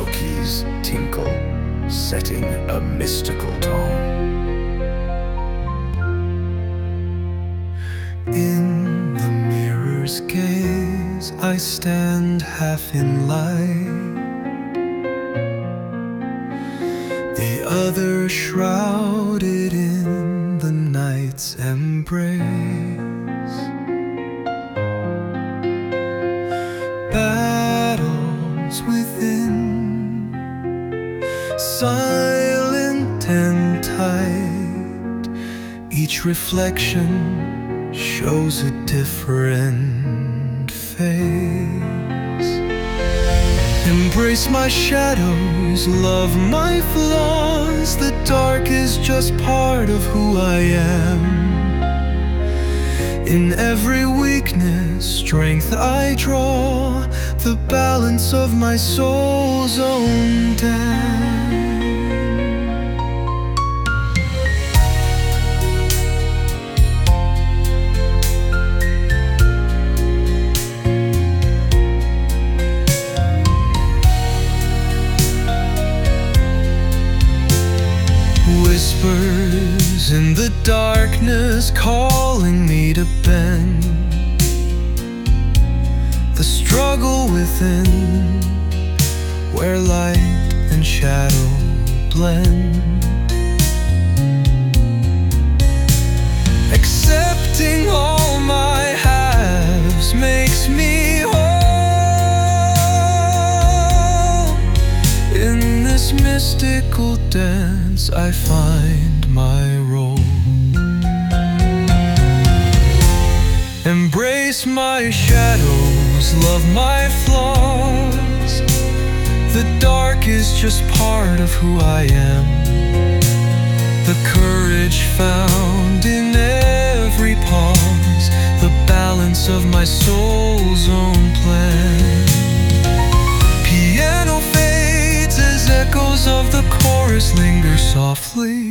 keys tinkle, setting a mystical tone. In the mirror's gaze, I stand half in light, the other shrouded in the night's embrace. Battles within, silent and tight, each reflection shows a different face. Embrace my shadows, love my flaws. The dark is just part of who I am. In every weakness, strength I draw, the balance of my soul's own dance. Whispers in the darkness calling me to bend. The struggle within, where light and shadow blend. Accepting all my halves makes me whole. In this mystical dance I find my role. Embrace my shadows, love my flaws. The dark is just part of who I am. The courage found in every pause, the balance of my soul's own plan. Piano fades as echoes of the chorus linger softly.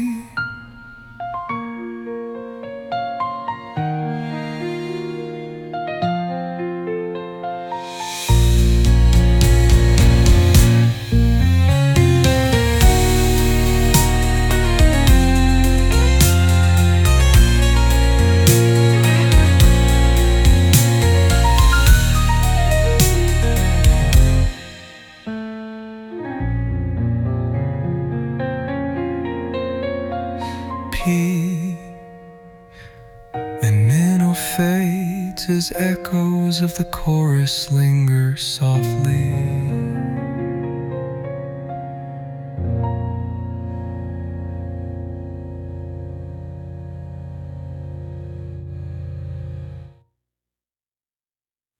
And Nino fades as echoes of the chorus linger softly.